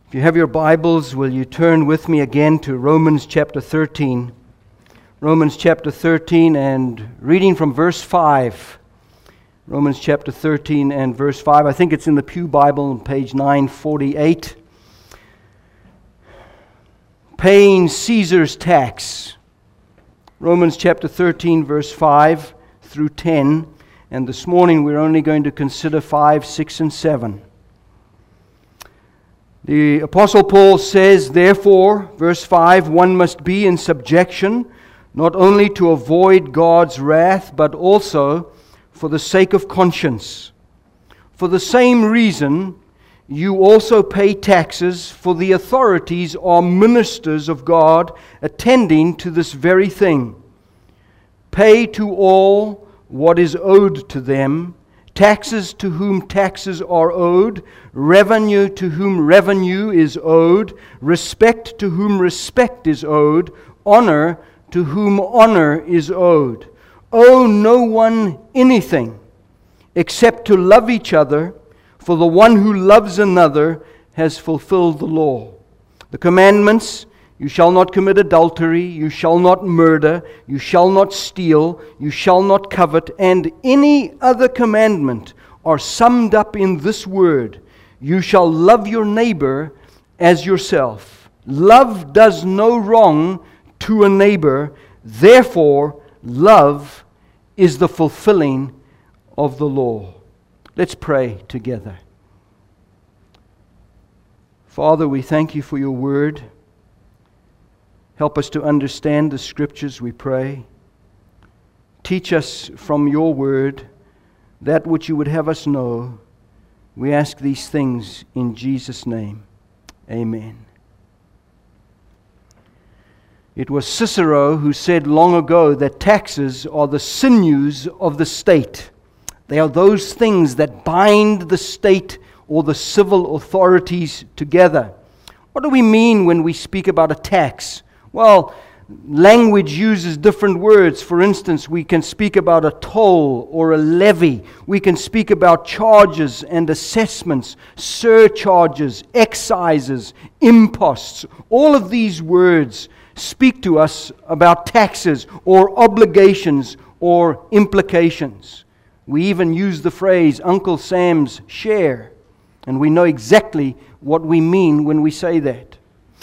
If you have your Bibles, will you turn with me again to Romans chapter 13? Romans chapter 13 and reading from verse 5. Romans chapter 13 and verse 5. I think it's in the Pew Bible on page 948. Paying Caesar's tax. Romans chapter 13 verse 5 through 10. And this morning we're only going to consider 5, 6, and 7. The Apostle Paul says, therefore, verse 5, one must be in subjection, not only to avoid God's wrath, but also for the sake of conscience. For the same reason, you also pay taxes, for the authorities are ministers of God, attending to this very thing. Pay to all what is owed to them, taxes to whom taxes are owed, revenue to whom revenue is owed, respect to whom respect is owed, honor to whom honor is owed. Owe no one anything except to love each other, for the one who loves another has fulfilled the law. The commandments: you shall not commit adultery, you shall not murder, you shall not steal, you shall not covet, and any other commandment are summed up in this word: you shall love your neighbor as yourself. Love does no wrong to a neighbor, therefore love is the fulfilling of the law. Let's pray together. Father, we thank you for your word. Help us to understand the Scriptures, we pray. Teach us from your word that which you would have us know. We ask these things in Jesus' name. Amen. It was Cicero who said long ago that taxes are the sinews of the state. They are those things that bind the state or the civil authorities together. What do we mean when we speak about a tax? Well, language uses different words. For instance, we can speak about a toll or a levy. We can speak about charges and assessments, surcharges, excises, imposts. All of these words speak to us about taxes or obligations or implications. We even use the phrase Uncle Sam's share, and we know exactly what we mean when we say that.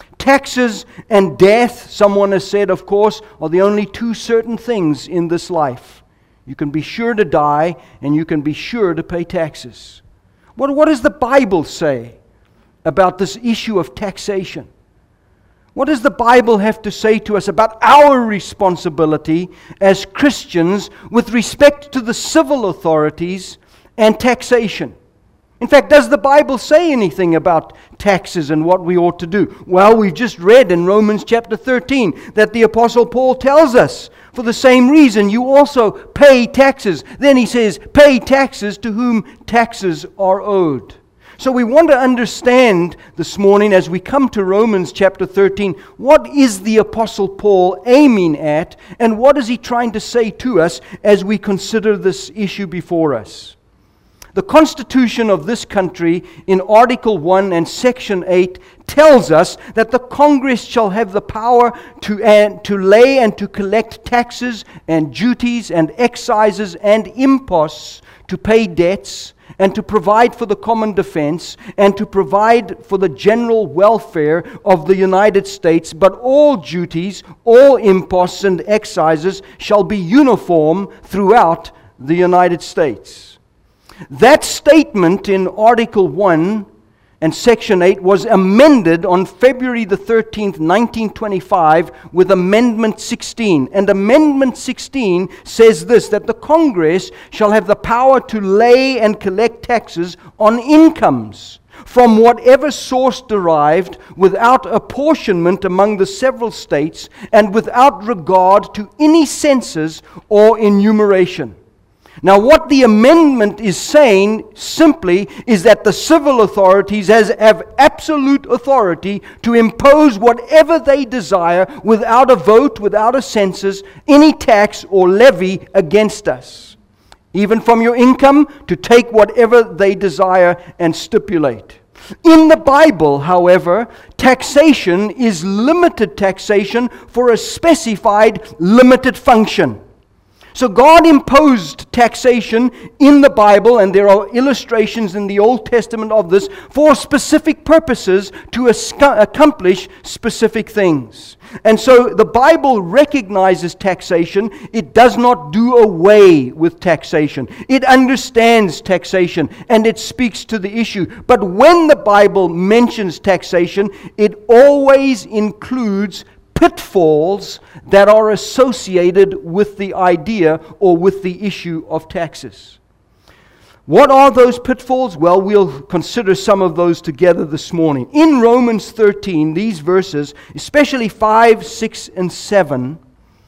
Taxes and death, someone has said, of course, are the only two certain things in this life. You can be sure to die, and you can be sure to pay taxes. What does the Bible say about this issue of taxation? What does the Bible have to say to us about our responsibility as Christians with respect to the civil authorities and taxation? In fact, does the Bible say anything about taxes and what we ought to do? Well, we've just read in Romans chapter 13 that the Apostle Paul tells us, for the same reason you also pay taxes. Then he says, pay taxes to whom taxes are owed. So we want to understand this morning as we come to Romans chapter 13, what is the Apostle Paul aiming at, and what is he trying to say to us as we consider this issue before us? The Constitution of this country in Article 1 and Section 8 tells us that the Congress shall have the power to lay and to collect taxes and duties and excises and imposts, to pay debts and to provide for the common defense and to provide for the general welfare of the United States. But all duties, all imposts and excises shall be uniform throughout the United States. That statement in Article 1 and Section 8 was amended on February the 13th, 1925 with Amendment 16. And Amendment 16 says this, that the Congress shall have the power to lay and collect taxes on incomes from whatever source derived, without apportionment among the several states and without regard to any census or enumeration. Now, what the amendment is saying simply is that the civil authorities have absolute authority to impose whatever they desire without a vote, without a census, any tax or levy against us. Even from your income, to take whatever they desire and stipulate. In the Bible, however, taxation is limited taxation for a specified limited function. So God imposed taxation in the Bible, and there are illustrations in the Old Testament of this, for specific purposes to accomplish specific things. And so the Bible recognizes taxation. It does not do away with taxation. It understands taxation, and it speaks to the issue. But when the Bible mentions taxation, it always includes pitfalls that are associated with the idea or with the issue of taxes. What are those pitfalls? Well, we'll consider some of those together this morning. In Romans 13, these verses, especially 5, 6, and 7,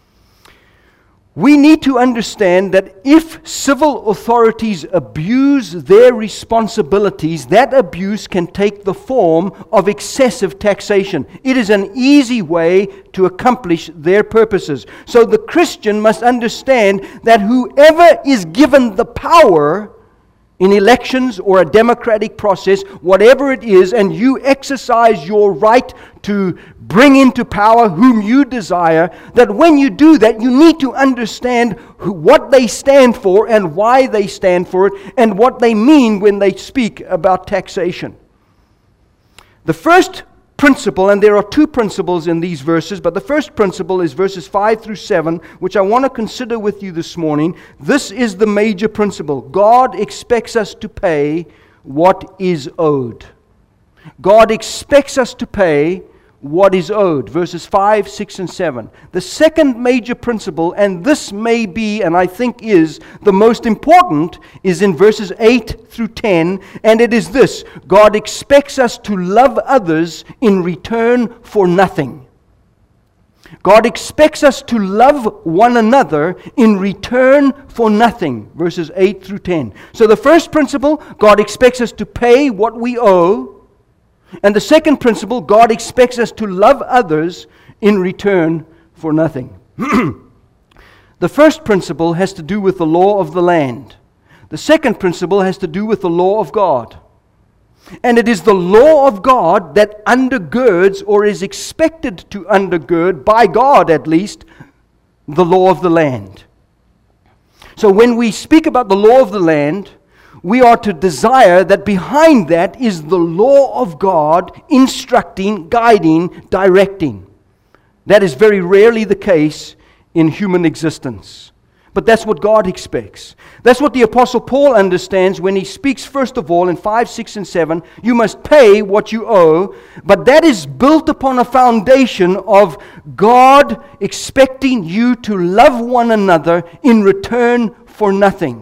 we need to understand that if civil authorities abuse their responsibilities, that abuse can take the form of excessive taxation. It is an easy way to accomplish their purposes. So the Christian must understand that whoever is given the power in elections or a democratic process, whatever it is, and you exercise your right to bring into power whom you desire, that when you do that, you need to understand what they stand for and why they stand for it, and what they mean when they speak about taxation. The first principle, and there are two principles in these verses, but the first principle is verses 5 through 7, which I want to consider with you this morning. This is the major principle. God expects us to pay what is owed. God expects us to pay what is owed. Verses 5, 6, and 7. The second major principle, and this may be, and I think is, the most important, is in verses 8 through 10, and it is this: God expects us to love others in return for nothing. God expects us to love one another in return for nothing. Verses 8 through 10. So the first principle, God expects us to pay what we owe. And the second principle, God expects us to love others in return for nothing. The first principle has to do with the law of the land. The second principle has to do with the law of God. And it is the law of God that undergirds, or is expected to undergird, by God at least, the law of the land. So when we speak about the law of the land, we are to desire that behind that is the law of God instructing, guiding, directing. That is very rarely the case in human existence. But that's what God expects. That's what the Apostle Paul understands when he speaks, first of all, in 5, 6, and 7, you must pay what you owe, but that is built upon a foundation of God expecting you to love one another in return for nothing.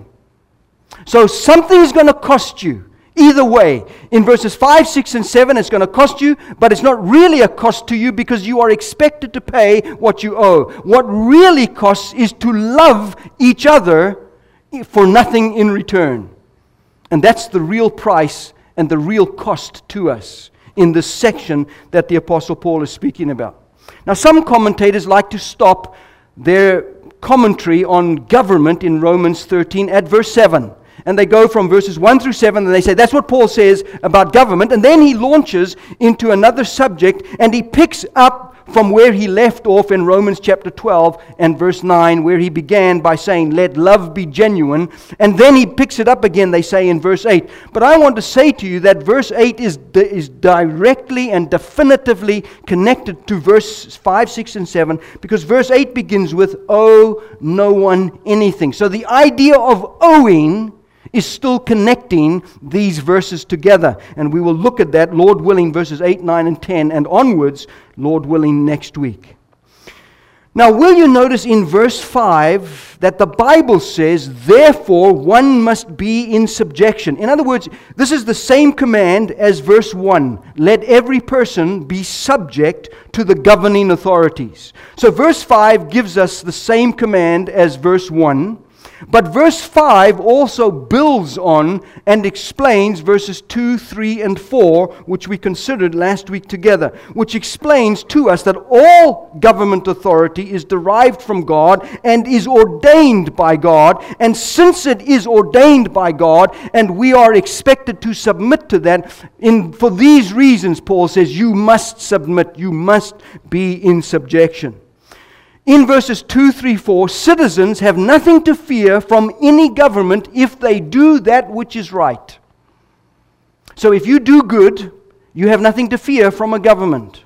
So something is going to cost you. Either way, in verses 5, 6, and 7, it's going to cost you, but it's not really a cost to you because you are expected to pay what you owe. What really costs is to love each other for nothing in return. And that's the real price and the real cost to us in this section that the Apostle Paul is speaking about. Now, some commentators like to stop their commentary on government in Romans 13 at verse 7. And they go from verses 1 through 7, and they say, that's what Paul says about government. And then he launches into another subject, and he picks up from where he left off in Romans chapter 12 and verse 9, where he began by saying, let love be genuine. And then he picks it up again, they say, in verse 8. But I want to say to you that verse 8 is directly and definitively connected to verse 5, 6, and 7, because verse 8 begins with, owe no one anything. So the idea of owing is still connecting these verses together. And we will look at that, Lord willing, verses 8, 9, and 10, and onwards, Lord willing, next week. Now, will you notice in verse 5 that the Bible says, therefore, one must be in subjection. In other words, this is the same command as verse 1. Let every person be subject to the governing authorities. So verse 5 gives us the same command as verse 1. But verse 5 also builds on and explains verses 2, 3, and 4, which we considered last week together, which explains to us that all government authority is derived from God and is ordained by God. And since it is ordained by God, and we are expected to submit to that, for these reasons, Paul says, you must submit, you must be in subjection. In verses 2, 3, 4, citizens have nothing to fear from any government if they do that which is right. So if you do good, you have nothing to fear from a government.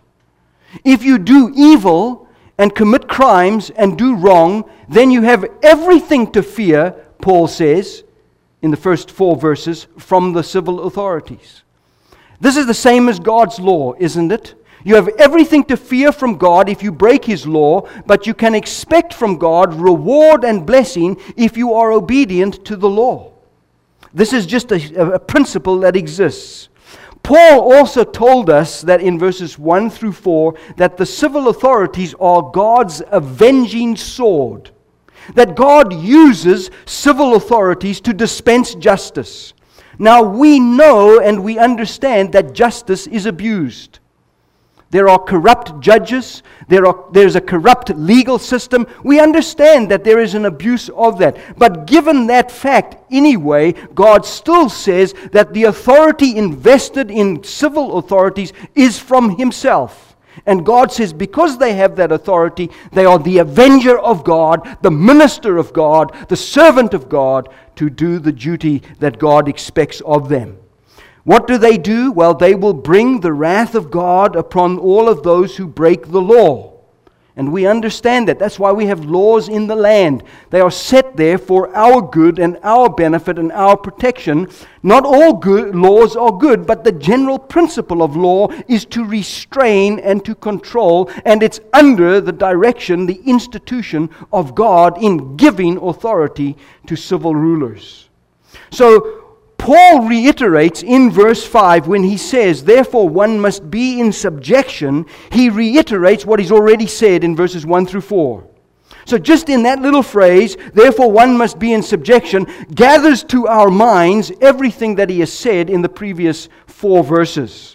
If you do evil and commit crimes and do wrong, then you have everything to fear, Paul says, in the first 4 verses, from the civil authorities. This is the same as God's law, isn't it? You have everything to fear from God if you break His law, but you can expect from God reward and blessing if you are obedient to the law. This is just a principle that exists. Paul also told us that in verses 1 through 4 that the civil authorities are God's avenging sword. That God uses civil authorities to dispense justice. Now we know and we understand that justice is abused. There are corrupt judges. There's a corrupt legal system. We understand that there is an abuse of that. But given that fact anyway, God still says that the authority invested in civil authorities is from Himself. And God says because they have that authority, they are the avenger of God, the minister of God, the servant of God, to do the duty that God expects of them. What do? Well, they will bring the wrath of God upon all of those who break the law. And we understand that. That's why we have laws in the land. They are set there for our good and our benefit and our protection. Not all good laws are good, but the general principle of law is to restrain and to control, and it's under the direction, the institution of God in giving authority to civil rulers. So, Paul reiterates in verse 5 when he says, therefore one must be in subjection, he reiterates what he's already said in verses 1 through 4. So just in that little phrase, therefore one must be in subjection, gathers to our minds everything that he has said in the previous 4 verses.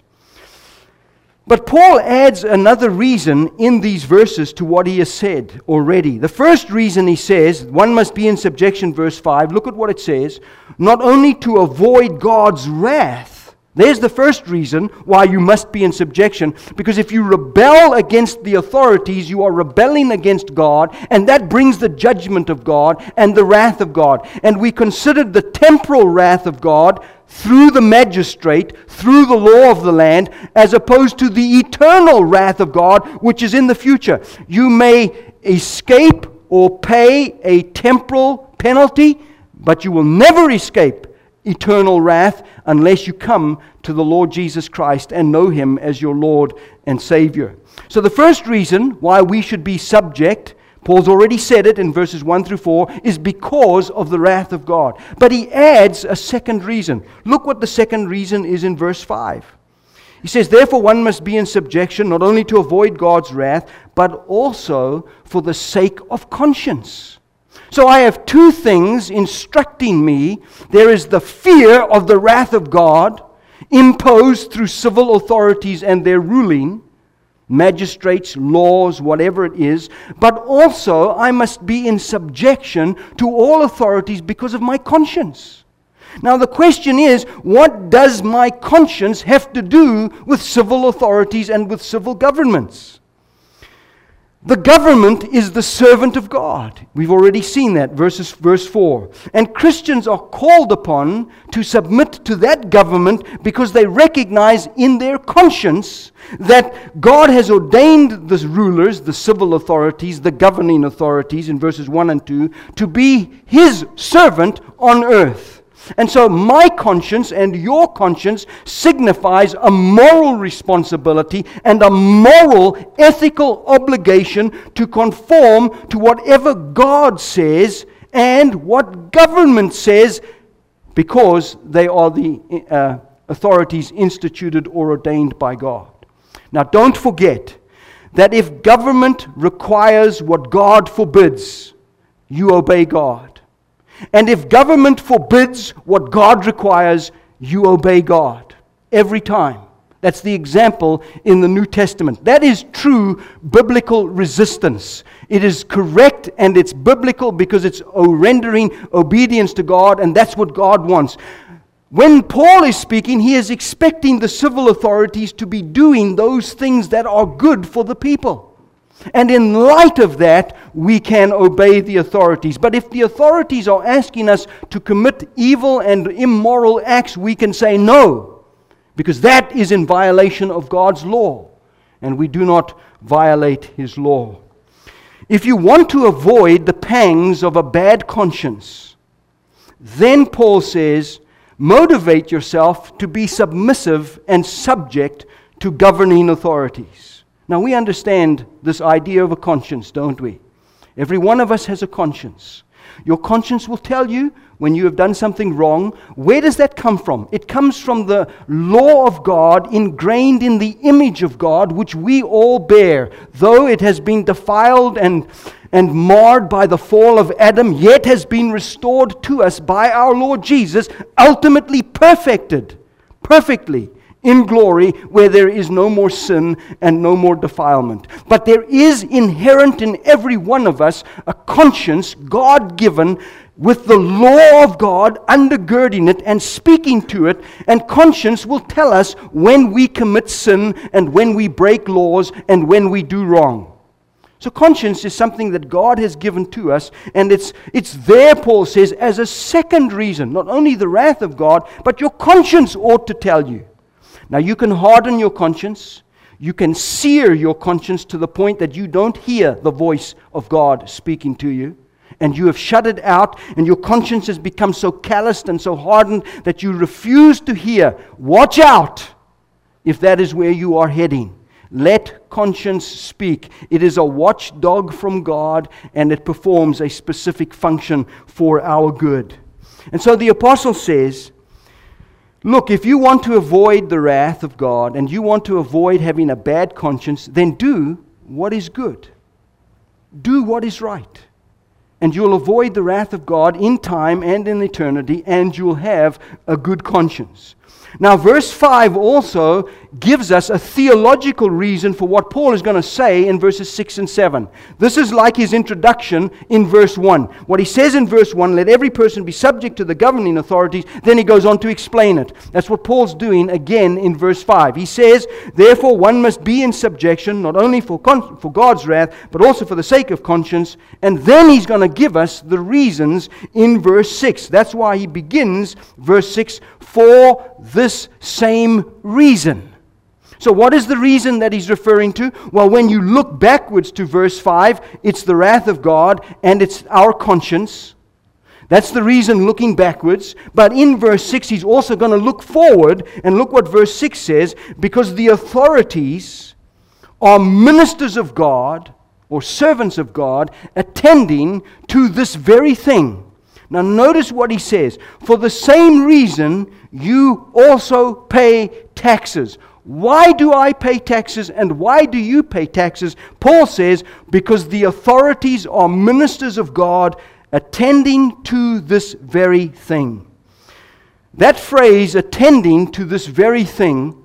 But Paul adds another reason in these verses to what he has said already. The first reason he says, one must be in subjection, verse 5. Look at what it says. Not only to avoid God's wrath. There's the first reason why you must be in subjection. Because if you rebel against the authorities, you are rebelling against God. And that brings the judgment of God and the wrath of God. And we considered the temporal wrath of God through the magistrate, through the law of the land, as opposed to the eternal wrath of God, which is in the future. You may escape or pay a temporal penalty, but you will never escape eternal wrath unless you come to the Lord Jesus Christ and know Him as your Lord and Savior. So the first reason why we should be subject, Paul's already said it in verses 1 through 4, is because of the wrath of God. But he adds a second reason. Look what the second reason is in verse 5. He says, therefore one must be in subjection, not only to avoid God's wrath, but also for the sake of conscience. So I have 2 things instructing me. There is the fear of the wrath of God, imposed through civil authorities and their ruling, magistrates, laws, whatever it is, but also I must be in subjection to all authorities because of my conscience. Now the question is, what does my conscience have to do with civil authorities and with civil governments? The government is the servant of God. We've already seen that, verse 4. And Christians are called upon to submit to that government because they recognize in their conscience that God has ordained the rulers, the civil authorities, the governing authorities in verses 1 and 2, to be His servant on earth. And so my conscience and your conscience signifies a moral responsibility and a moral, ethical obligation to conform to whatever God says and what government says, because they are the authorities instituted or ordained by God. Now don't forget that if government requires what God forbids, you obey God. And if government forbids what God requires, you obey God. Every time. That's the example in the New Testament. That is true biblical resistance. It is correct and it's biblical because it's rendering obedience to God, and that's what God wants. When Paul is speaking, he is expecting the civil authorities to be doing those things that are good for the people. And in light of that, we can obey the authorities. But if the authorities are asking us to commit evil and immoral acts, we can say no. Because that is in violation of God's law, and we do not violate His law. If you want to avoid the pangs of a bad conscience, then Paul says, motivate yourself to be submissive and subject to governing authorities. Now we understand this idea of a conscience, don't we? Every one of us has a conscience. Your conscience will tell you when you have done something wrong. Where does that come from? It comes from the law of God ingrained in the image of God, which we all bear. Though it has been defiled and marred by the fall of Adam, yet has been restored to us by our Lord Jesus, ultimately perfectly in glory, where there is no more sin and no more defilement. But there is inherent in every one of us a conscience, God-given, with the law of God undergirding it and speaking to it, and conscience will tell us when we commit sin and when we break laws and when we do wrong. So conscience is something that God has given to us, and it's there, Paul says, as a second reason. Not only the wrath of God, but your conscience ought to tell you. Now you can harden your conscience. You can sear your conscience to the point that you don't hear the voice of God speaking to you. And you have shut it out, and your conscience has become so calloused and so hardened that you refuse to hear. Watch out if that is where you are heading. Let conscience speak. It is a watchdog from God, and it performs a specific function for our good. And so the apostle says, look, if you want to avoid the wrath of God and you want to avoid having a bad conscience, then do what is good. Do what is right. And you'll avoid the wrath of God in time and in eternity, and you'll have a good conscience. Now, verse 5 also gives us a theological reason for what Paul is going to say in verses 6 and 7. This is like his introduction in verse 1. What he says in verse 1, let every person be subject to the governing authorities, then he goes on to explain it. That's what Paul's doing again in verse 5. He says, therefore one must be in subjection, not only for God's wrath, but also for the sake of conscience. And then he's going to give us the reasons in verse 6. That's why he begins verse 6, for this same reason. So what is the reason that he's referring to? Well, when you look backwards to verse 5, it's the wrath of God and it's our conscience. That's the reason looking backwards. But in verse 6, he's also going to look forward, and look what verse 6 says, because the authorities are ministers of God or servants of God attending to this very thing. Now notice what he says. For the same reason, you also pay taxes. Why do I pay taxes and why do you pay taxes? Paul says, because the authorities are ministers of God attending to this very thing. That phrase, attending to this very thing,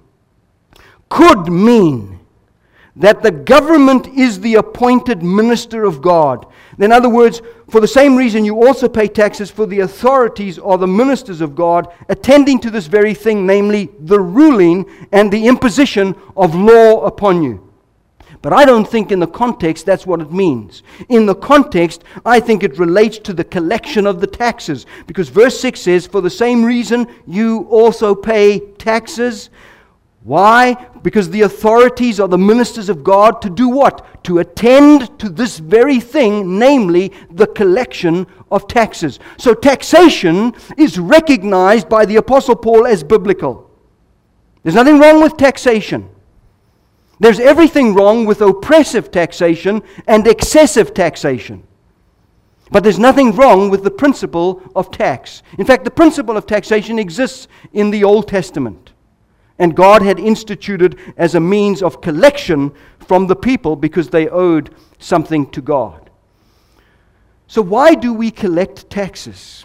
could mean that the government is the appointed minister of God. In other words, for the same reason you also pay taxes, for the authorities are the ministers of God attending to this very thing, namely the ruling and the imposition of law upon you. But I don't think in the context that's what it means. In the context, I think it relates to the collection of the taxes. Because verse 6 says, for the same reason you also pay taxes. Why? Because the authorities are the ministers of God to do what? To attend to this very thing, namely the collection of taxes. So taxation is recognized by the Apostle Paul as biblical. There's nothing wrong with taxation. There's everything wrong with oppressive taxation and excessive taxation. But there's nothing wrong with the principle of tax. In fact, the principle of taxation exists in the Old Testament. And God had instituted as a means of collection from the people because they owed something to God. So why do we collect taxes?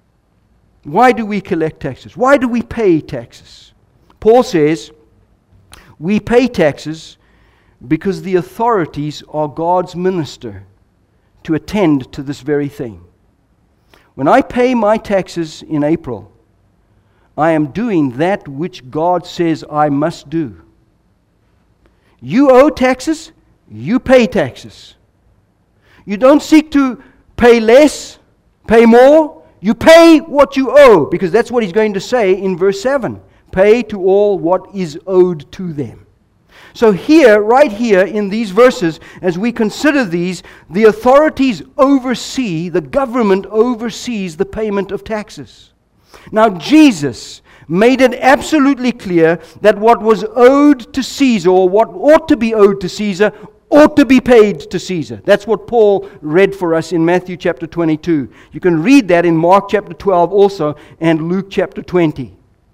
Why do we collect taxes? Why do we pay taxes? Paul says we pay taxes because the authorities are God's minister to attend to this very thing. When I pay my taxes in April, I am doing that which God says I must do. You owe taxes, you pay taxes. You don't seek to pay less, pay more. You pay what you owe, because that's what he's going to say in verse 7. Pay to all what is owed to them. So here, right here in these verses, as we consider these, the authorities oversee, the government oversees the payment of taxes. Now Jesus made it absolutely clear that what was owed to Caesar, or what ought to be owed to Caesar, ought to be paid to Caesar. That's what Paul read for us in Matthew chapter 22. You can read that in Mark chapter 12 also, and Luke chapter 20.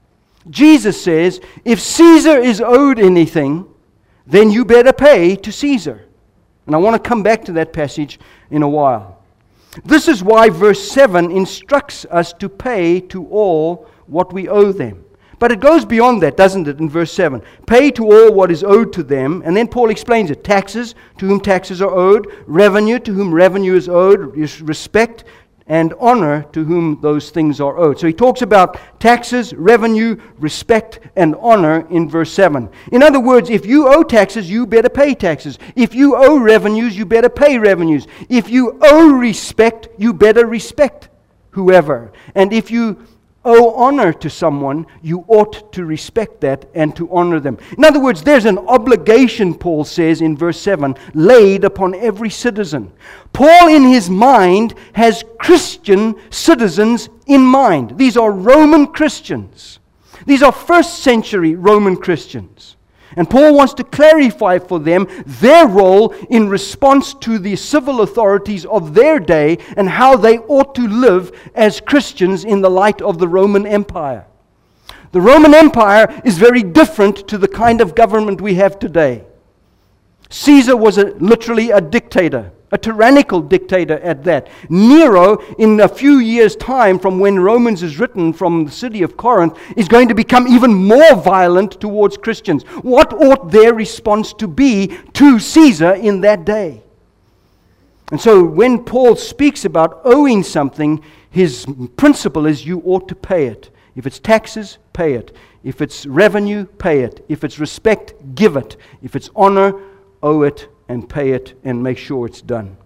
Jesus says, if Caesar is owed anything, then you better pay to Caesar. And I want to come back to that passage in a while. This is why verse 7 instructs us to pay to all what we owe them. But it goes beyond that, doesn't it, in verse 7. Pay to all what is owed to them. And then Paul explains it. Taxes, to whom taxes are owed. Revenue, to whom revenue is owed. Respect and honor, to whom those things are owed. So he talks about taxes, revenue, respect, and honor in verse 7. In other words, if you owe taxes, you better pay taxes. If you owe revenues, you better pay revenues. If you owe respect, you better respect whoever. And if you owe honor to someone, you ought to respect that and to honor them. In other words, there's an obligation, Paul says in verse 7, laid upon every citizen. Paul in his mind has Christian citizens in mind. These are Roman Christians. These are first century Roman Christians. And Paul wants to clarify for them their role in response to the civil authorities of their day and how they ought to live as Christians in the light of the Roman Empire. The Roman Empire is very different to the kind of government we have today. Caesar was literally a dictator, a tyrannical dictator at that. Nero, in a few years' time from when Romans is written from the city of Corinth, is going to become even more violent towards Christians. What ought their response to be to Caesar in that day? And so when Paul speaks about owing something, his principle is you ought to pay it. If it's taxes, pay it. If it's revenue, pay it. If it's respect, give it. If it's honor, owe it and pay it and make sure it's done.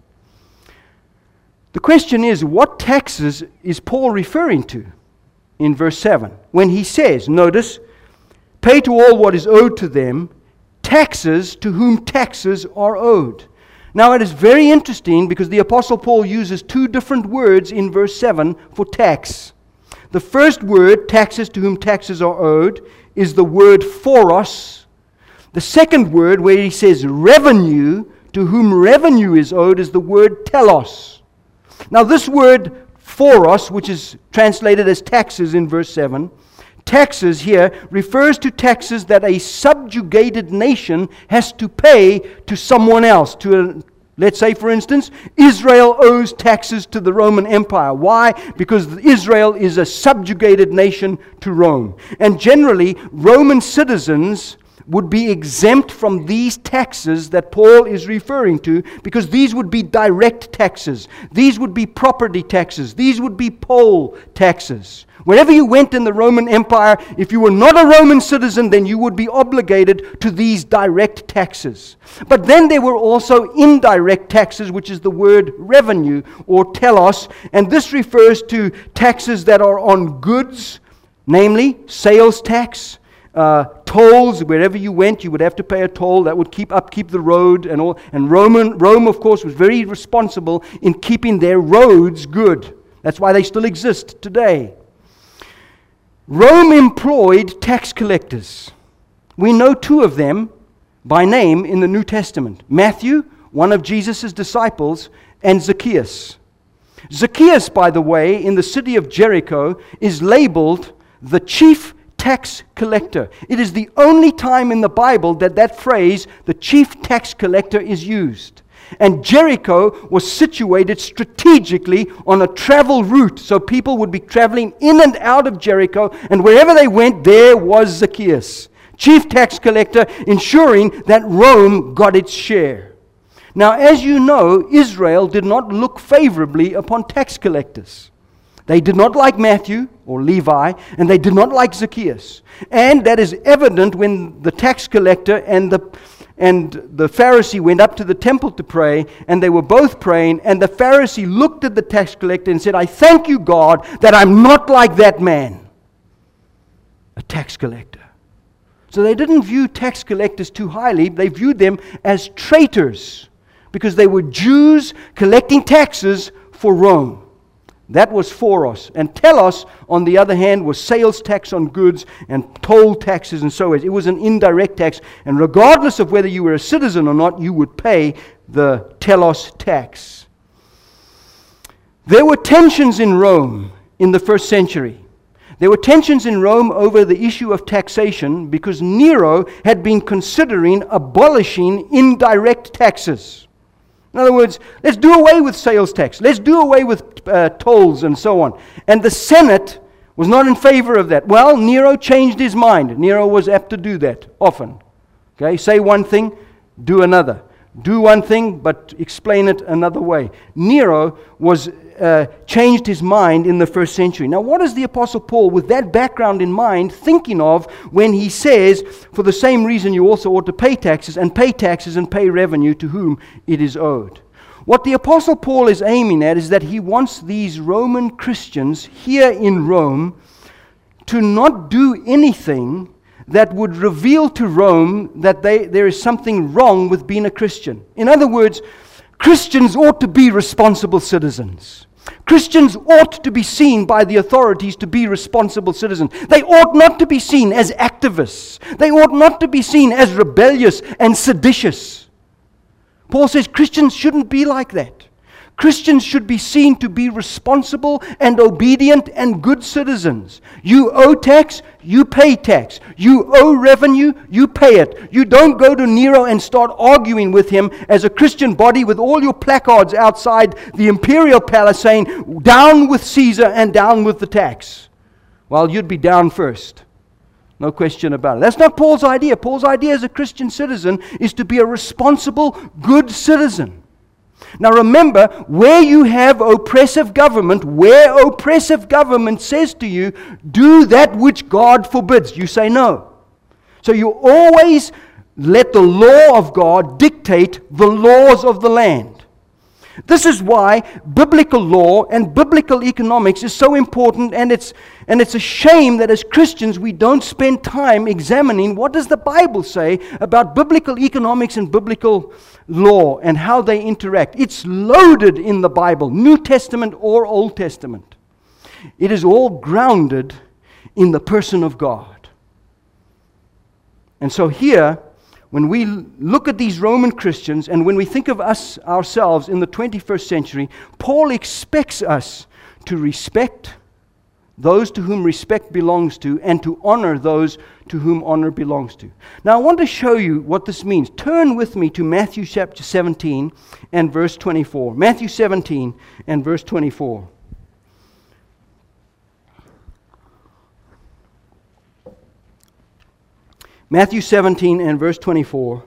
The question is, what taxes is Paul referring to in verse 7? When he says, notice, pay to all what is owed to them, taxes to whom taxes are owed. Now it is very interesting because the Apostle Paul uses two different words in verse 7 for tax. The first word, taxes to whom taxes are owed, is the word phoros. The second word, where he says revenue, to whom revenue is owed, is the word telos. Now this word phoros, which is translated as taxes in verse 7, taxes here refers to taxes that a subjugated nation has to pay to someone else. Let's say, for instance, Israel owes taxes to the Roman Empire. Why? Because Israel is a subjugated nation to Rome. And generally, Roman citizens would be exempt from these taxes that Paul is referring to, because these would be direct taxes. These would be property taxes. These would be poll taxes. Wherever you went in the Roman Empire, if you were not a Roman citizen, then you would be obligated to these direct taxes. But then there were also indirect taxes, which is the word revenue or telos, and this refers to taxes that are on goods, namely sales tax, tolls. Wherever you went, you would have to pay a toll that would upkeep the road and all. And Rome, of course, was very responsible in keeping their roads good. That's why they still exist today. Rome employed tax collectors. We know two of them by name in the New Testament. Matthew, one of Jesus' disciples, and Zacchaeus. Zacchaeus, by the way, in the city of Jericho, is labeled the chief tax collector. It is the only time in the Bible that phrase, the chief tax collector, is used. And Jericho was situated strategically on a travel route. So people would be traveling in and out of Jericho, and wherever they went, there was Zacchaeus, chief tax collector, ensuring that Rome got its share. Now, as you know, Israel did not look favorably upon tax collectors. They did not like Matthew or Levi, and they did not like Zacchaeus. And that is evident when the tax collector and the Pharisee went up to the temple to pray, and they were both praying, and the Pharisee looked at the tax collector and said, "I thank you, God, that I'm not like that man," a tax collector. So they didn't view tax collectors too highly. They viewed them as traitors because they were Jews collecting taxes for Rome. That was phoros. And telos, on the other hand, was sales tax on goods and toll taxes and so on. It was an indirect tax. And regardless of whether you were a citizen or not, you would pay the telos tax. There were tensions in Rome in the first century. There were tensions in Rome over the issue of taxation because Nero had been considering abolishing indirect taxes. In other words, let's do away with sales tax. Let's do away with tolls and so on. And the Senate was not in favor of that. Well, Nero changed his mind. Nero was apt to do that often. Okay, say one thing, do another. Do one thing, but explain it another way. Nero was changed his mind in the first century. Now, what is the Apostle Paul, with that background in mind, thinking of when he says, for the same reason you also ought to pay taxes and pay revenue to whom it is owed? What the Apostle Paul is aiming at is that he wants these Roman Christians here in Rome to not do anything that would reveal to Rome that there is something wrong with being a Christian. In other words, Christians ought to be responsible citizens. Christians ought to be seen by the authorities to be responsible citizens. They ought not to be seen as activists. They ought not to be seen as rebellious and seditious. Paul says Christians shouldn't be like that. Christians should be seen to be responsible and obedient and good citizens. You owe tax, you pay tax. You owe revenue, you pay it. You don't go to Nero and start arguing with him as a Christian body with all your placards outside the imperial palace saying, down with Caesar and down with the tax. Well, you'd be down first. No question about it. That's not Paul's idea. Paul's idea as a Christian citizen is to be a responsible, good citizen. Now remember, where you have oppressive government, where oppressive government says to you, do that which God forbids, you say no. So you always let the law of God dictate the laws of the land. This is why biblical law and biblical economics is so important, and it's a shame that as Christians we don't spend time examining what does the Bible say about biblical economics and biblical law and how they interact. It's loaded in the Bible, New Testament or Old Testament. It is all grounded in the person of God. And so here, when we look at these Roman Christians and when we think of us ourselves in the 21st century, Paul expects us to respect those to whom respect belongs to and to honor those to whom honor belongs to. Now I want to show you what this means. Turn with me to Matthew chapter 17 and verse 24. Matthew 17 and verse 24. Matthew 17 and verse 24.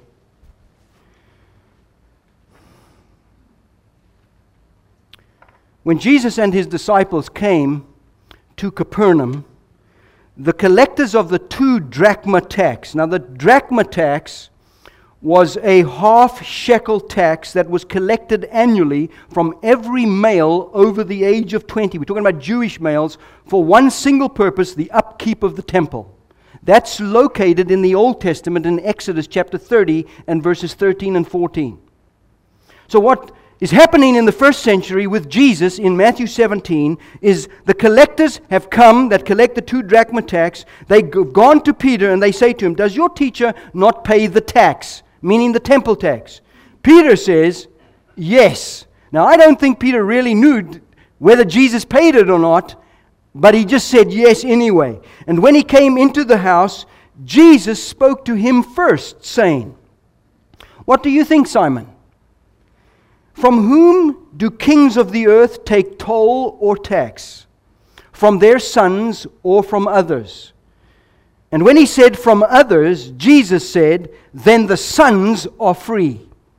When Jesus and his disciples came to Capernaum, the collectors of the 2 drachma tax. Now the drachma tax was a half shekel tax that was collected annually from every male over the age of 20. We're talking about Jewish males for one single purpose, the upkeep of the temple. That's located in the Old Testament in Exodus chapter 30 and verses 13 and 14. So what is happening in the first century with Jesus in Matthew 17 is the collectors have come that collect the 2 drachma tax. They've gone to Peter and they say to him, does your teacher not pay the tax, meaning the temple tax? Peter says, yes. Now I don't think Peter really knew whether Jesus paid it or not, but he just said yes anyway. And when he came into the house, Jesus spoke to him first, saying, what do you think, Simon? From whom do kings of the earth take toll or tax? From their sons or from others? And when he said from others, Jesus said, then the sons are free.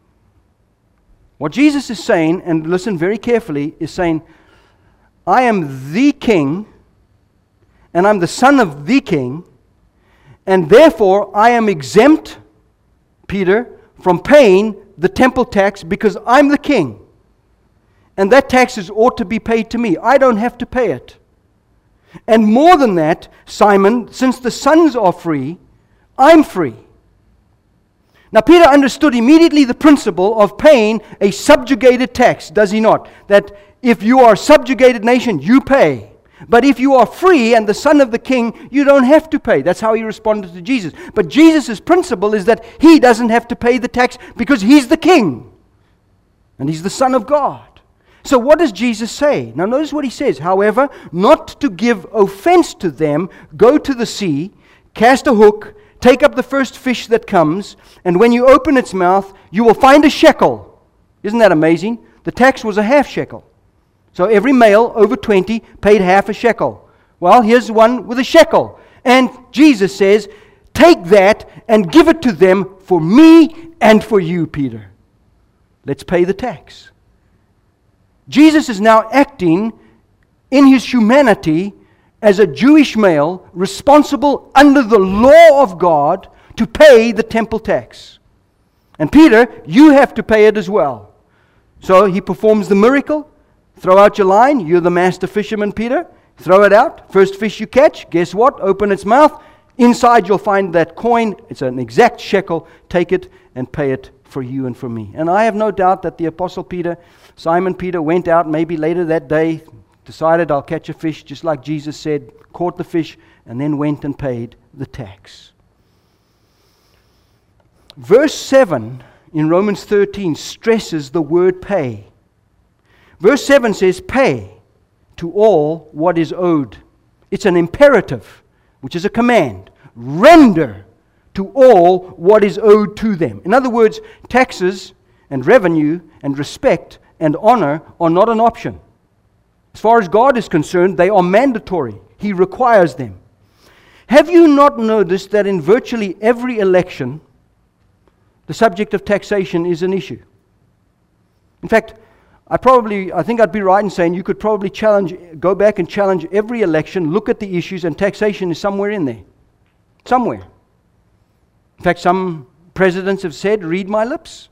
What Jesus is saying, and listen very carefully, is saying, I am the king, and I'm the son of the king, and therefore I am exempt, Peter, from paying the temple tax because I'm the king. And that taxes ought to be paid to me. I don't have to pay it. And more than that, Simon, since the sons are free, I'm free. Now, Peter understood immediately the principle of paying a subjugated tax, does he not? That if you are a subjugated nation, you pay. But if you are free and the son of the king, you don't have to pay. That's how he responded to Jesus. But Jesus' principle is that he doesn't have to pay the tax because he's the king. And he's the Son of God. So what does Jesus say? Now notice what he says. However, not to give offense to them, go to the sea, cast a hook, take up the first fish that comes, and when you open its mouth, you will find a shekel. Isn't that amazing? The tax was a half shekel. So every male over 20 paid half a shekel. Well, here's one with a shekel. And Jesus says, take that and give it to them for me and for you, Peter. Let's pay the tax. Jesus is now acting in his humanity as a Jewish male responsible under the law of God to pay the temple tax. And Peter, you have to pay it as well. So he performs the miracle. Throw out your line. You're the master fisherman, Peter. Throw it out. First fish you catch, guess what? Open its mouth. Inside you'll find that coin. It's an exact shekel. Take it and pay it for you and for me. And I have no doubt that the Apostle Peter, Simon Peter, went out maybe later that day, decided I'll catch a fish just like Jesus said, caught the fish, and then went and paid the tax. Verse 7 in Romans 13 stresses the word pay. Verse 7 says, pay to all what is owed. It's an imperative, which is a command. Render to all what is owed to them. In other words, taxes and revenue and respect and honor are not an option. As far as God is concerned, they are mandatory. He requires them. Have you not noticed that in virtually every election, the subject of taxation is an issue? In fact, I think I'd be right in saying you could probably go back and challenge every election, look at the issues, and taxation is somewhere in there. Somewhere. In fact, some presidents have said, read my lips.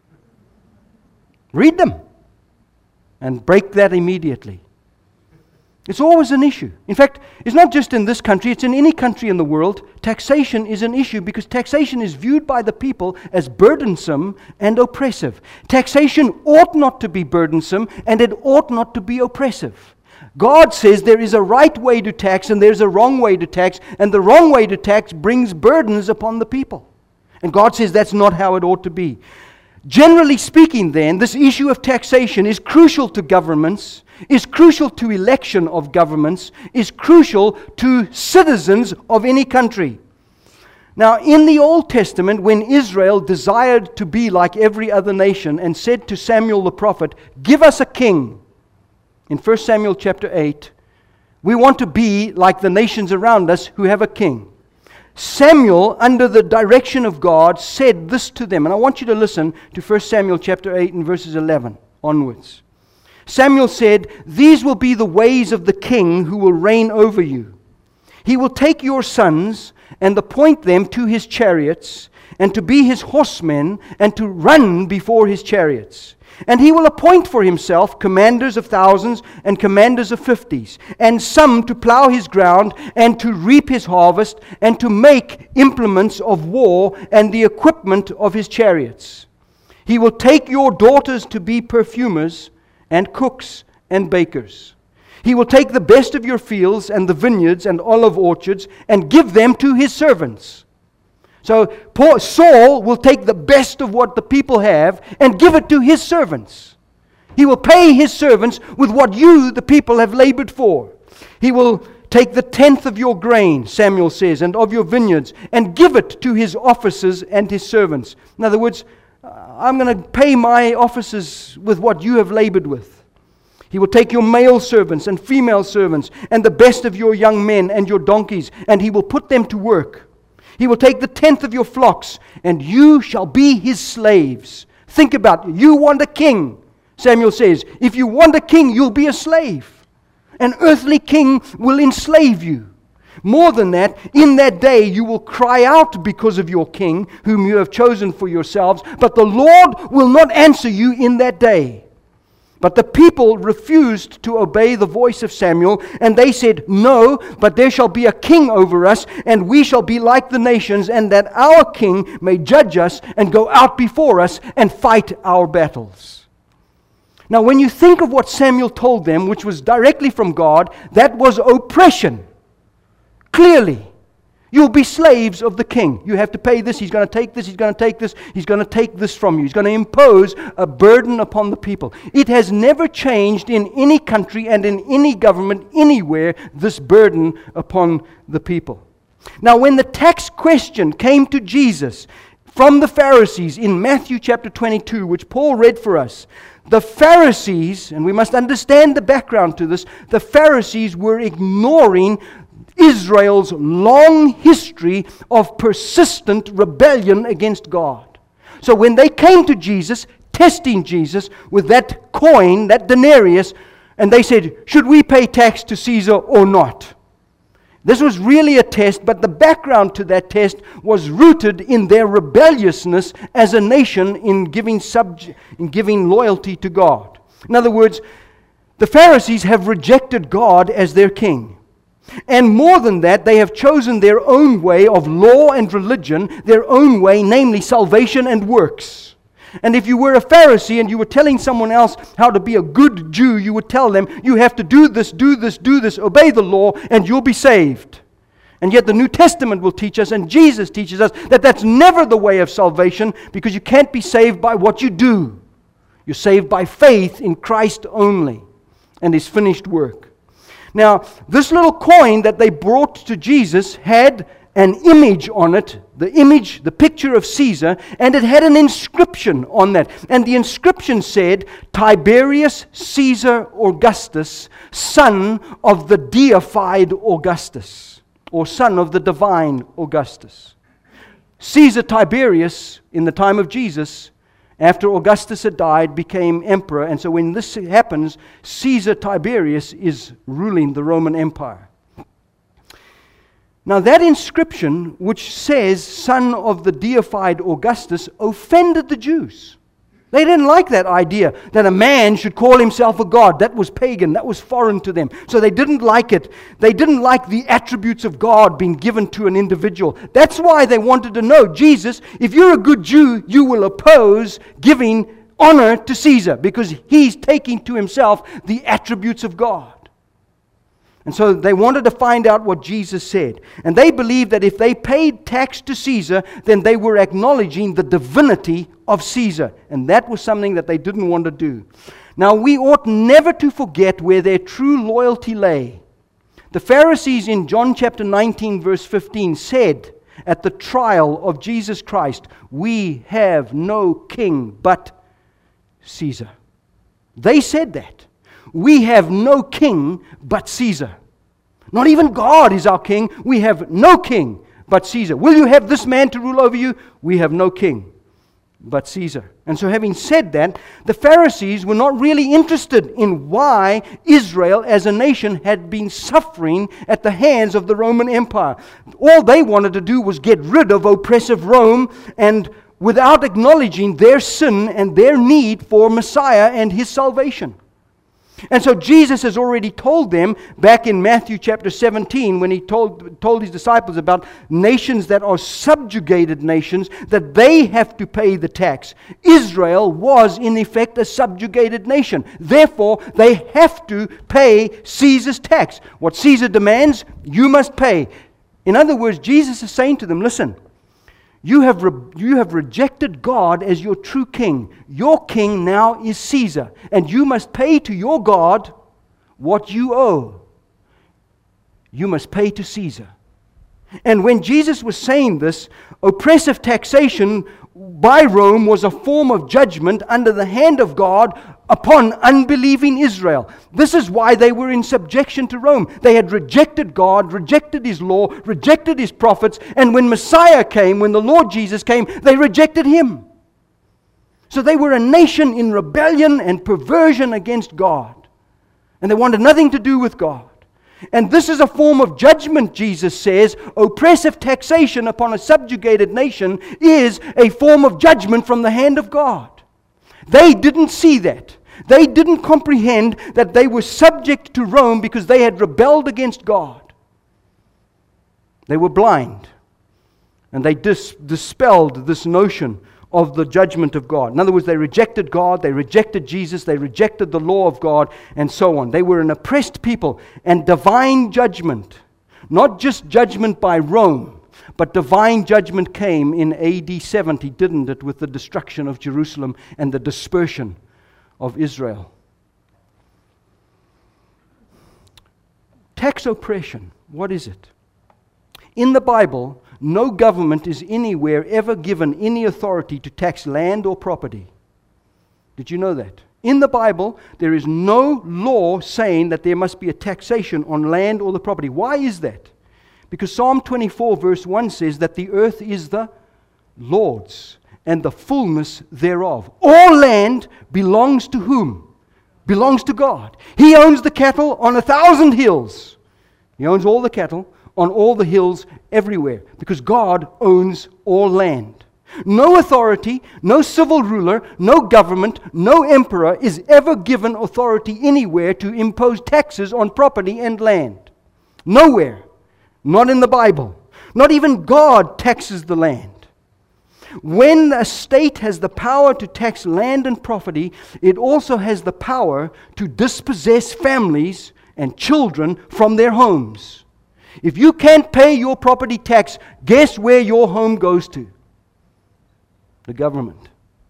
Read them. And break that immediately. It's always an issue. In fact, it's not just in this country, it's in any country in the world. Taxation is an issue because taxation is viewed by the people as burdensome and oppressive. Taxation ought not to be burdensome and it ought not to be oppressive. God says there is a right way to tax and there's a wrong way to tax, and the wrong way to tax brings burdens upon the people. And God says that's not how it ought to be. Generally speaking then, this issue of taxation is crucial to governments, is crucial to election of governments, is crucial to citizens of any country. Now, in the Old Testament, when Israel desired to be like every other nation and said to Samuel the prophet, give us a king, in 1 Samuel chapter 8, we want to be like the nations around us who have a king. Samuel, under the direction of God, said this to them. And I want you to listen to 1 Samuel chapter 8 and verses 11 onwards. Samuel said, these will be the ways of the king who will reign over you. He will take your sons and appoint them to his chariots and to be his horsemen and to run before his chariots. And he will appoint for himself commanders of thousands and commanders of 50s, and some to plow his ground and to reap his harvest and to make implements of war and the equipment of his chariots. He will take your daughters to be perfumers and cooks and bakers. He will take the best of your fields and the vineyards and olive orchards and give them to his servants. So Saul will take the best of what the people have and give it to his servants. He will pay his servants with what you, the people, have labored for. He will take the 10th of your grain, Samuel says, and of your vineyards, and give it to his officers and his servants. In other words, I'm going to pay my officers with what you have labored with. He will take your male servants and female servants and the best of your young men and your donkeys, and he will put them to work. He will take the 10th of your flocks, and you shall be his slaves. Think about it. You want a king, Samuel says. If you want a king, you'll be a slave. An earthly king will enslave you. More than that, in that day you will cry out because of your king, whom you have chosen for yourselves, but the Lord will not answer you in that day. But the people refused to obey the voice of Samuel, and they said, No, but there shall be a king over us, and we shall be like the nations, and that our king may judge us and go out before us and fight our battles. Now, when you think of what Samuel told them, which was directly from God, that was oppression. Clearly, you'll be slaves of the king. You have to pay this, he's going to take this, he's going to take this, he's going to take this from you. He's going to impose a burden upon the people. It has never changed in any country and in any government anywhere, this burden upon the people. Now, when the tax question came to Jesus from the Pharisees in Matthew chapter 22, which Paul read for us, the Pharisees, and we must understand the background to this, the Pharisees were ignoring Israel's long history of persistent rebellion against God. So when they came to Jesus, testing Jesus with that coin, that denarius, and they said, should we pay tax to Caesar or not? This was really a test, but the background to that test was rooted in their rebelliousness as a nation in giving loyalty to God. In other words, the Pharisees have rejected God as their king. And more than that, they have chosen their own way of law and religion, their own way, namely salvation and works. And if you were a Pharisee and you were telling someone else how to be a good Jew, you would tell them, you have to do this, do this, do this, obey the law, and you'll be saved. And yet the New Testament will teach us, and Jesus teaches us, that that's never the way of salvation, because you can't be saved by what you do. You're saved by faith in Christ only and His finished work. Now, this little coin that they brought to Jesus had an image on it, the picture of Caesar, and it had an inscription on that. And the inscription said, Tiberius Caesar Augustus, son of the deified Augustus, or son of the divine Augustus. Caesar Tiberius, in the time of Jesus, after Augustus had died, became emperor. And so when this happens, Caesar Tiberius is ruling the Roman Empire. Now that inscription, which says, son of the deified Augustus, offended the Jews. They didn't like that idea that a man should call himself a god. That was pagan. That was foreign to them. So they didn't like it. They didn't like the attributes of God being given to an individual. That's why they wanted to know, Jesus, if you're a good Jew, you will oppose giving honor to Caesar, because he's taking to himself the attributes of God. And so they wanted to find out what Jesus said. And they believed that if they paid tax to Caesar, then they were acknowledging the divinity of Caesar. And that was something that they didn't want to do. Now, we ought never to forget where their true loyalty lay. The Pharisees in John chapter 19, verse 15 said at the trial of Jesus Christ, we have no king but Caesar. They said that. We have no king but Caesar. Not even God is our king. We have no king but Caesar. Will you have this man to rule over you? We have no king but Caesar. And so having said that, the Pharisees were not really interested in why Israel as a nation had been suffering at the hands of the Roman Empire. All they wanted to do was get rid of oppressive Rome, and without acknowledging their sin and their need for Messiah and His salvation. And so Jesus has already told them back in Matthew chapter 17, when He told His disciples about nations that are subjugated nations, that they have to pay the tax. Israel was in effect a subjugated nation. Therefore, they have to pay Caesar's tax. What Caesar demands, you must pay. In other words, Jesus is saying to them, listen, you have rejected God as your true king. Your king now is Caesar, and you must pay to your God what you owe. You must pay to Caesar. And when Jesus was saying this, oppressive taxation by Rome was a form of judgment under the hand of God upon unbelieving Israel. This is why they were in subjection to Rome. They had rejected God, rejected His law, rejected His prophets, and when Messiah came, when the Lord Jesus came, they rejected Him. So they were a nation in rebellion and perversion against God. And they wanted nothing to do with God. And this is a form of judgment, Jesus says. Oppressive taxation upon a subjugated nation is a form of judgment from the hand of God. They didn't see that. They didn't comprehend that they were subject to Rome because they had rebelled against God. They were blind. And they dispelled this notion of the judgment of God. In other words, they rejected God, they rejected Jesus, they rejected the law of God, and so on. They were an oppressed people, and divine judgment, not just judgment by Rome, but divine judgment came in AD 70, didn't it, with the destruction of Jerusalem and the dispersion of Israel. Tax oppression, what is it? In the Bible, no government is anywhere ever given any authority to tax land or property. Did you know that? In the Bible, there is no law saying that there must be a taxation on land or the property. Why is that? Because Psalm 24 verse 1 says that the earth is the Lord's and the fullness thereof. All land belongs to whom? Belongs to God. He owns the cattle on 1,000 hills. He owns all the cattle on all the hills everywhere, because God owns all land. No authority, no civil ruler, no government, no emperor is ever given authority anywhere to impose taxes on property and land. Nowhere. Not in the Bible. Not even God taxes the land. When a state has the power to tax land and property, it also has the power to dispossess families and children from their homes. If you can't pay your property tax, guess where your home goes to? The government.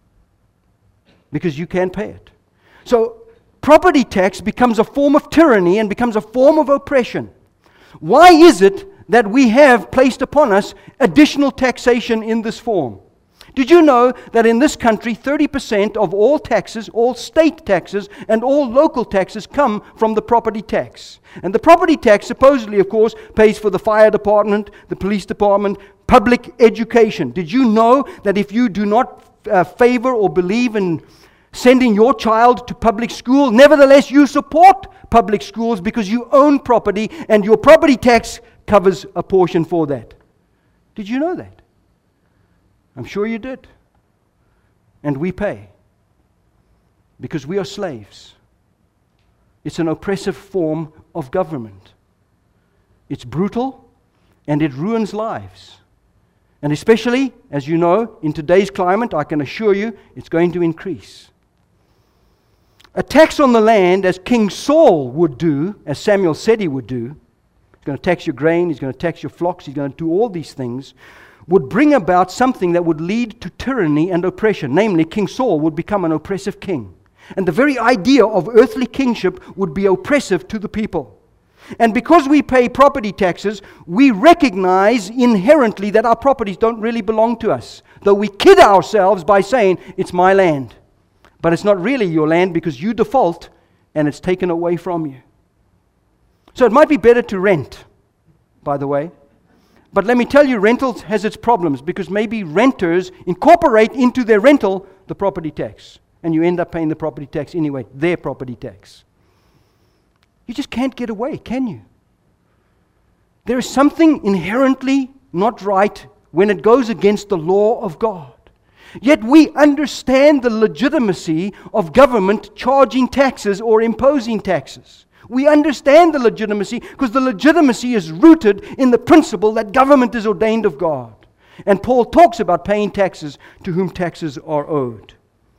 Because you can't pay it. So, property tax becomes a form of tyranny and becomes a form of oppression. Why is it that we have placed upon us additional taxation in this form? Did you know that in this country, 30% of all taxes, all state taxes, and all local taxes come from the property tax? And the property tax, supposedly, of course, pays for the fire department, the police department, public education. Did you know that if you do not favor or believe in sending your child to public school, nevertheless you support public schools because you own property and your property tax covers a portion for that? Did you know that? I'm sure you did. And we pay. Because we are slaves. It's an oppressive form of government. It's brutal and it ruins lives. And especially, as you know, in today's climate, I can assure you, it's going to increase. A tax on the land, as King Saul would do, as Samuel said he would do, he's going to tax your grain, he's going to tax your flocks, he's going to do all these things, would bring about something that would lead to tyranny and oppression. Namely, King Saul would become an oppressive king. And the very idea of earthly kingship would be oppressive to the people. And because we pay property taxes, we recognize inherently that our properties don't really belong to us. Though we kid ourselves by saying, it's my land. But it's not really your land because you default and it's taken away from you. So it might be better to rent, by the way. But let me tell you, rental has its problems because maybe renters incorporate into their rental the property tax. And you end up paying the property tax anyway, their property tax. You just can't get away, can you? There is something inherently not right when it goes against the law of God. Yet we understand the legitimacy of government charging taxes or imposing taxes. We understand the legitimacy because the legitimacy is rooted in the principle that government is ordained of God. And Paul talks about paying taxes to whom taxes are owed.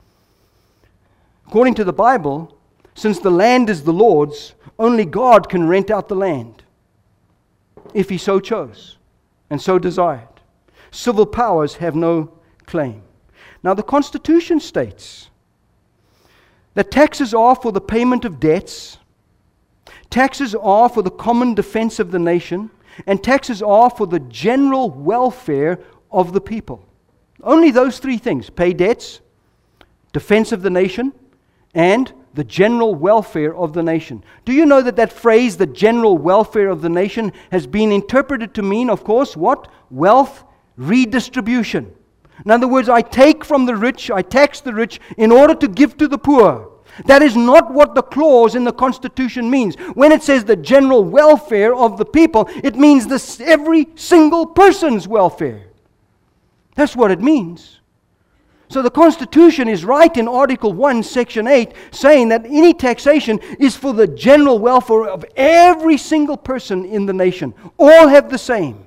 According to the Bible, since the land is the Lord's, only God can rent out the land if He so chose and so desired. Civil powers have no claim. Now the Constitution states that taxes are for the payment of debts, taxes are for the common defense of the nation, and taxes are for the general welfare of the people. Only those three things: pay debts, defense of the nation, and the general welfare of the nation. Do you know that that phrase, the general welfare of the nation, has been interpreted to mean, of course, what? Wealth redistribution. In other words, I take from the rich, I tax the rich in order to give to the poor. That is not what the clause in the Constitution means. When it says the general welfare of the people, it means this every single person's welfare. That's what it means. So the Constitution is right in Article 1, Section 8, saying that any taxation is for the general welfare of every single person in the nation. All have the same.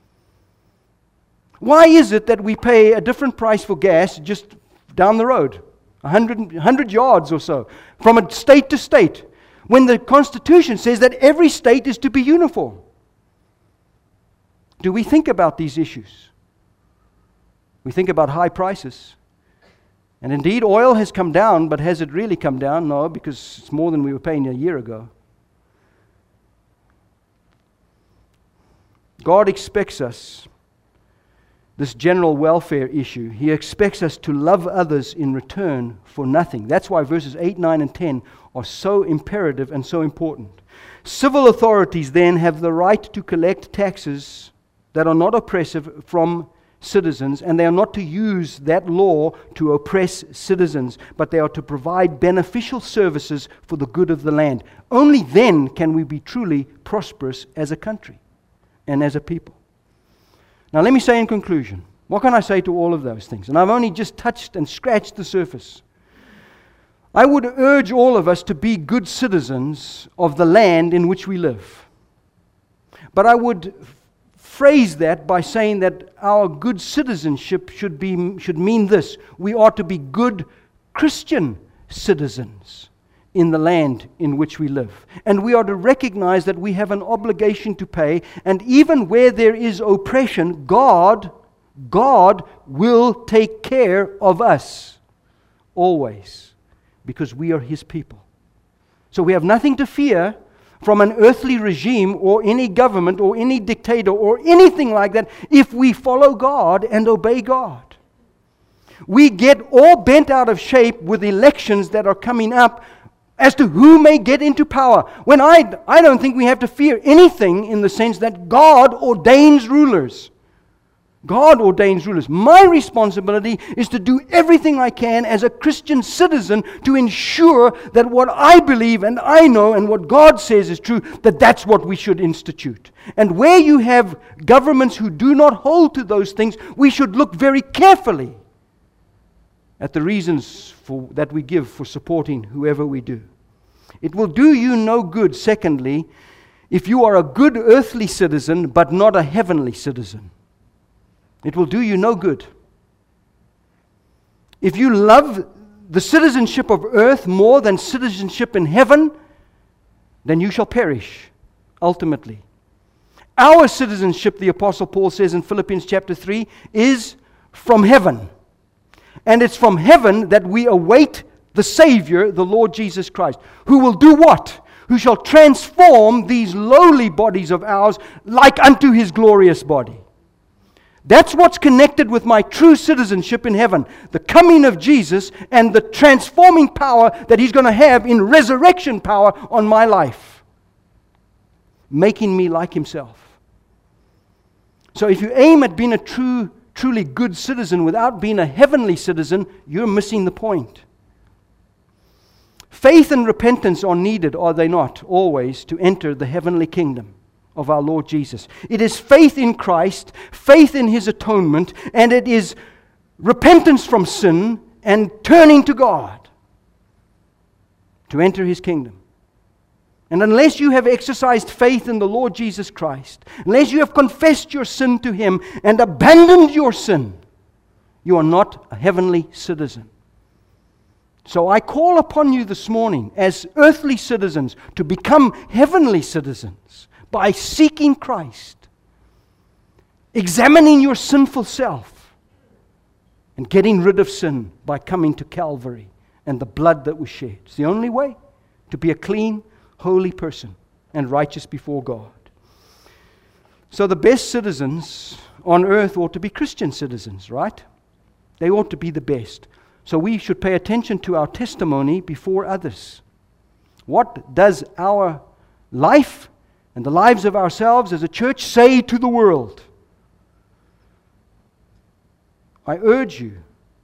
Why is it that we pay a different price for gas just down the road? 100 yards or so, from a state to state, when the Constitution says that every state is to be uniform? Do we think about these issues? We think about high prices. And indeed, oil has come down, but has it really come down? No, because it's more than we were paying a year ago. God expects us, this general welfare issue, He expects us to love others in return for nothing. That's why verses 8, 9, and 10 are so imperative and so important. Civil authorities then have the right to collect taxes that are not oppressive from citizens, and they are not to use that law to oppress citizens, but they are to provide beneficial services for the good of the land. Only then can we be truly prosperous as a country and as a people. Now let me say in conclusion, what can I say to all of those things? And I've only just touched and scratched the surface. I would urge all of us to be good citizens of the land in which we live. But I would phrase that by saying that our good citizenship should mean this: we ought to be good Christian citizens in the land in which we live. And we are to recognize that we have an obligation to pay, and even where there is oppression, God will take care of us always, because we are His people. So we have nothing to fear from an earthly regime or any government or any dictator or anything like that if we follow God and obey God. We get all bent out of shape with elections that are coming up as to who may get into power, when I don't think we have to fear anything, in the sense that God ordains rulers. God ordains rulers. My responsibility is to do everything I can as a Christian citizen to ensure that what I believe and I know and what God says is true, that's what we should institute. And where you have governments who do not hold to those things, we should look very carefully at the reasons that we give for supporting whoever we do. It will do you no good, secondly, if you are a good earthly citizen but not a heavenly citizen. It will do you no good. If you love the citizenship of earth more than citizenship in heaven, then you shall perish, ultimately. Our citizenship, the Apostle Paul says in Philippians chapter 3, is from heaven. And it's from heaven that we await the Savior, the Lord Jesus Christ, who will do what? Who shall transform these lowly bodies of ours like unto His glorious body. That's what's connected with my true citizenship in heaven. The coming of Jesus and the transforming power that He's going to have in resurrection power on my life, making me like Himself. So if you aim at being a truly good citizen without being a heavenly citizen, you're missing the point. Faith and repentance are needed, are they not, always, to enter the heavenly kingdom of our Lord Jesus. It is faith in Christ, faith in His atonement, and it is repentance from sin and turning to God to enter His kingdom. And unless you have exercised faith in the Lord Jesus Christ, unless you have confessed your sin to Him and abandoned your sin, you are not a heavenly citizen. So I call upon you this morning as earthly citizens to become heavenly citizens by seeking Christ, examining your sinful self, and getting rid of sin by coming to Calvary and the blood that was shed. It's the only way to be a clean, holy person and righteous before God. So the best citizens on earth ought to be Christian citizens, right? They ought to be the best. So we should pay attention to our testimony before others. What does our life and the lives of ourselves as a church say to the world? I urge you,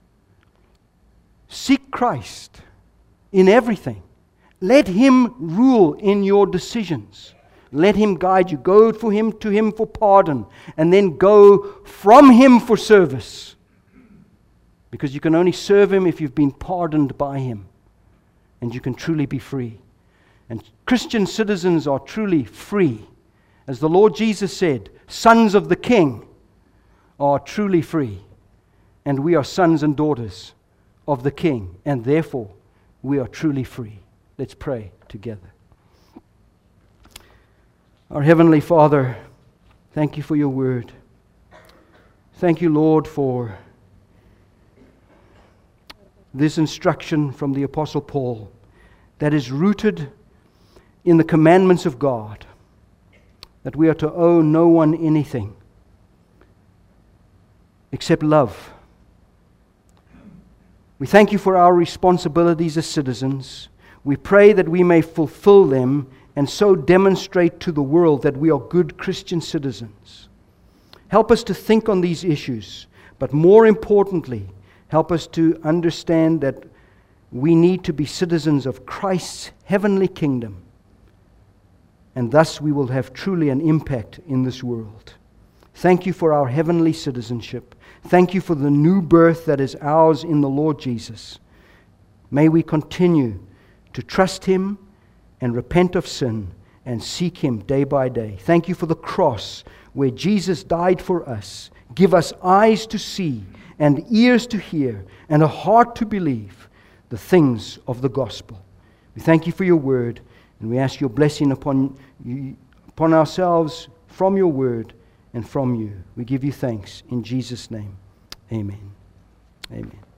seek Christ in everything. Let Him rule in your decisions. Let Him guide you. Go to Him for pardon, and then go from Him for service. Because you can only serve Him if you've been pardoned by Him, and you can truly be free. And Christian citizens are truly free. As the Lord Jesus said, sons of the King are truly free. And we are sons and daughters of the King, and therefore we are truly free. Let's pray together. Our Heavenly Father, thank you for your word. Thank you, Lord, for this instruction from the Apostle Paul that is rooted in the commandments of God, that we are to owe no one anything except love. We thank you for our responsibilities as citizens. We pray that we may fulfill them and so demonstrate to the world that we are good Christian citizens. Help us to think on these issues, but more importantly, help us to understand that we need to be citizens of Christ's heavenly kingdom, and thus we will have truly an impact in this world. Thank you for our heavenly citizenship. Thank you for the new birth that is ours in the Lord Jesus. May we continue to trust Him and repent of sin and seek Him day by day. Thank you for the cross where Jesus died for us. Give us eyes to see and ears to hear and a heart to believe the things of the gospel. We thank you for your word, and we ask your blessing upon ourselves from your word and from you. We give you thanks in Jesus' name. Amen. Amen.